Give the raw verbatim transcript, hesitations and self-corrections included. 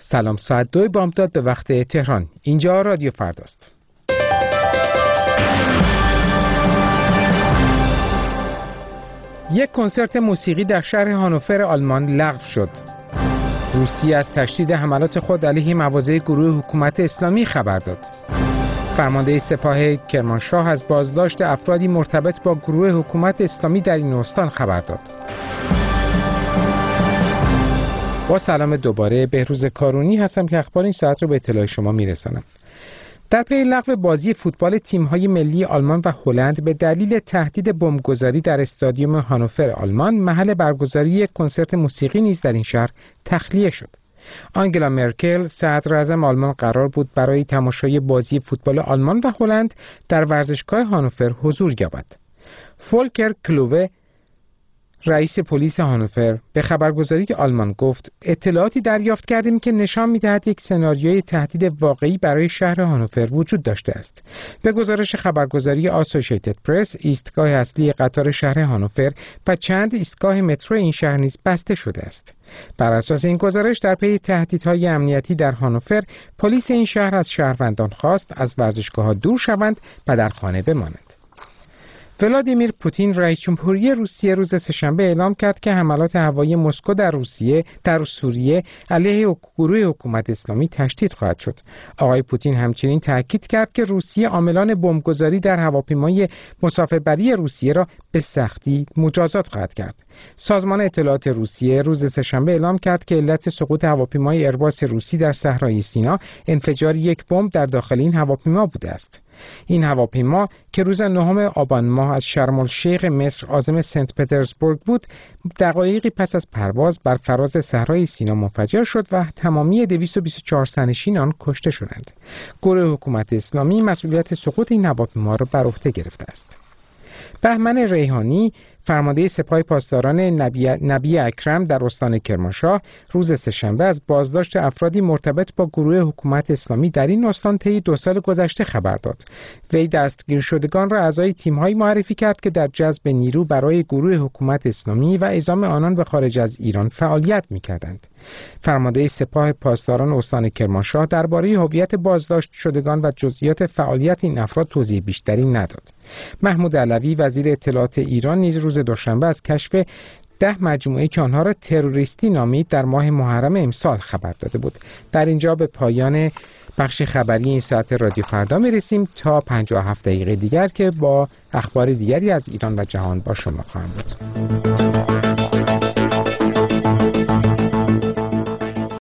سلام، ساعت دو بامداد به وقت تهران. اینجا رادیو فرداست. یک کنسرت موسیقی در شهر هانوفر آلمان لغو شد. روسیه از تشدید حملات خود علیه مواضع گروه حکومت اسلامی خبر داد. فرمانده سپاه کرمانشاه از بازداشت افرادی مرتبط با گروه حکومت اسلامی در این استان خبر داد. با سلام دوباره، بهروز کارونی هستم که اخبار این ساعت رو به اطلاع شما میرسانم. در پی لغو بازی فوتبال تیم‌های ملی آلمان و هلند به دلیل تهدید بمبگذاری در استادیوم هانوفر آلمان، محل برگزاری یک کنسرت موسیقی نیز در این شهر تخلیه شد. آنگلا مرکل، صدر اعظم آلمان، قرار بود برای تماشای بازی فوتبال آلمان و هلند در ورزشگاه هانوفر حضور یابد. فولکر کلووه، رئیس پلیس هانوفر، به خبرگزاری آلمان گفت اطلاعاتی دریافت کردیم که نشان می‌دهد یک سناریوی تهدید واقعی برای شهر هانوفر وجود داشته است. به گزارش خبرگزاری آسوشیتد پرس، ایستگاه اصلی قطار شهر هانوفر و چند ایستگاه مترو این شهر نیز بسته شده است. بر اساس این گزارش، در پی تهدیدهای امنیتی در هانوفر، پلیس این شهر از شهروندان خواست از ورزشگاه‌ها دور شوند و در خانه بمانند. ولادیمیر پوتین، رئیس جمهوری روسیه، روز سه‌شنبه اعلام کرد که حملات هوایی مسکو در روسیه در سوریه علیه گروه حکومت اسلامی تشدید خواهد شد. آقای پوتین همچنین تاکید کرد که روسیه عاملان بمبگذاری در هواپیمای مسافربری روسیه را به سختی مجازات خواهد کرد. سازمان اطلاعات روسیه روز سه‌شنبه اعلام کرد که علت سقوط هواپیمای ایرباس روسی در صحرای سینا انفجار یک بمب در داخل این هواپیما بوده است. این هواپیما که روز نهم آبان ماه از شرم الشیخ مصر عازم سنت پترزبورگ بود، دقایقی پس از پرواز بر فراز صحرای سینا منفجر شد و تمامی دویست و بیست و چهار تنشین آن کشته شدند. گروه حکومت اسلامی مسئولیت سقوط این هواپیما را بر عهده گرفته است. بهمن ریحانی، فرمانده سپاه پاسداران نبی, نبی اکرم در استان کرمانشاه، روز سه‌شنبه از بازداشت افرادی مرتبط با گروه حکومت اسلامی در این استان طی دو سال گذشته خبر داد. وی دستگیر شدگان را اعضای تیم‌هایی معرفی کرد که در جذب نیرو برای گروه حکومت اسلامی و اعزام آنان به خارج از ایران فعالیت می‌کردند. فرمانده سپاه پاسداران استان کرمانشاه درباره هویت بازداشت شدگان و جزئیات فعالیت این افراد توضیح بیشتری نداد. محمود علوی، وزیر اطلاعات ایران، نیز روز دوشنبه از کشف ده مجموعه که آنها را تروریستی نامید در ماه محرم امسال خبر داده بود. در اینجا به پایان بخش خبری این ساعت رادیو فردا میرسیم تا پنجاه و هفت دقیقه دیگر که با اخبار دیگری از ایران و جهان با شما خواهم بود.